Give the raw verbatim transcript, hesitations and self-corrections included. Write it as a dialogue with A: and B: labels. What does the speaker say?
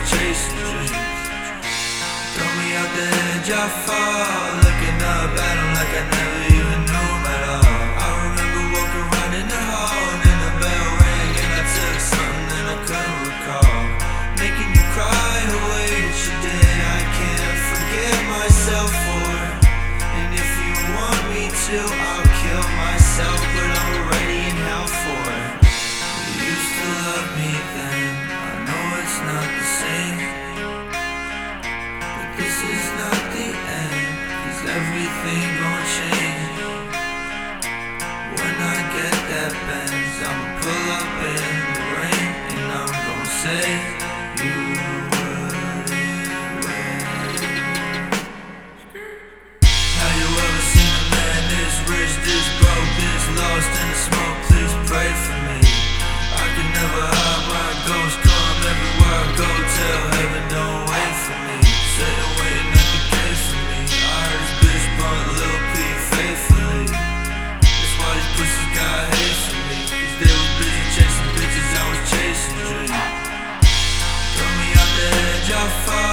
A: chasing dreams. Throw me out the edge, I fall, looking up at them like I never even knew them at all. I remember walking around in the hall and then the bell rang and I took something that I couldn't recall. Making you cry the way that you did, I can't forgive myself for it. And if you want me to, I'll kill myself, but I'm already in hell for it. You used to love me then, I know it's not the same, but this is not the end, 'cause everything gon' change. When I get that Benz, I'ma pull up in the rain and I'm gon' say you wouldn't wait. Have you ever seen a man this rich, this broke, this lost in the smoke? Please pray for me. I can never hide my ghost, come everywhere I go, tell heaven don't wait for me. Say they're waiting at the gate for me. I heard this bitch brought Lil P faithfully. That's why these pussies got hate for me, 'cause they was busy chasing bitches, I was chasing dreams. Throw me out the edge, I fall.